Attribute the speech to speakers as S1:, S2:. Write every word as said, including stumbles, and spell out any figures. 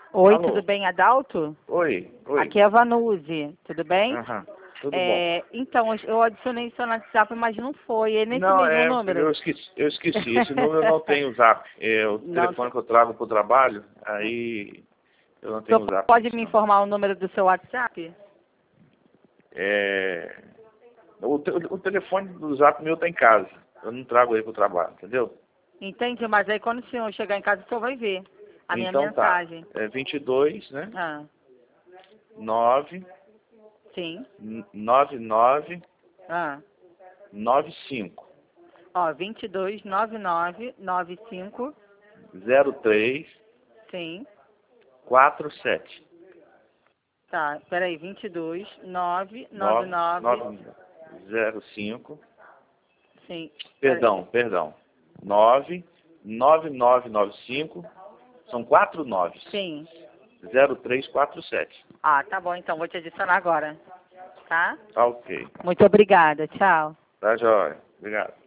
S1: Oi,
S2: Alô?
S1: tudo bem, Adalto?
S2: Oi, oi.
S1: Aqui é a Vanuzi, tudo bem?
S2: Aham, tudo
S1: É, então, eu adicionei seu WhatsApp, mas não foi. É
S2: bom.
S1: nesse
S2: Não,
S1: mesmo
S2: é,
S1: número?
S2: eu esqueci, eu esqueci. Esse número eu não tenho zap. É o
S1: Não,
S2: telefone que eu trago pro trabalho, aí eu não
S1: o
S2: tenho
S1: senhor
S2: zap
S1: pode
S2: nesse
S1: me
S2: não.
S1: informar o número do seu WhatsApp?
S2: É, o, te- o telefone do zap meu tá em casa. Eu não trago ele pro trabalho, entendeu?
S1: Entendi, mas aí quando o senhor chegar em casa, o senhor vai ver a minha
S2: Então tá.
S1: mensagem.
S2: É vinte e dois, né?
S1: Ah,
S2: nove,
S1: sim.
S2: nove nove,
S1: Ah,
S2: nove cinco,
S1: ó, vinte e dois, nove nove, nove cinco,
S2: zero três,
S1: sim.
S2: quatro sete.
S1: Tá, peraí, vinte e dois, nove nove
S2: nove
S1: nove,
S2: nove zero cinco.
S1: sim. Peraí.
S2: Perdão, perdão. nove nove nove nove cinco. São quatro noves.
S1: Sim.
S2: zero três quatro sete.
S1: Ah, tá bom, então vou te adicionar agora, tá?
S2: Tá ok.
S1: Muito obrigada, tchau.
S2: Tá jóia. Obrigado.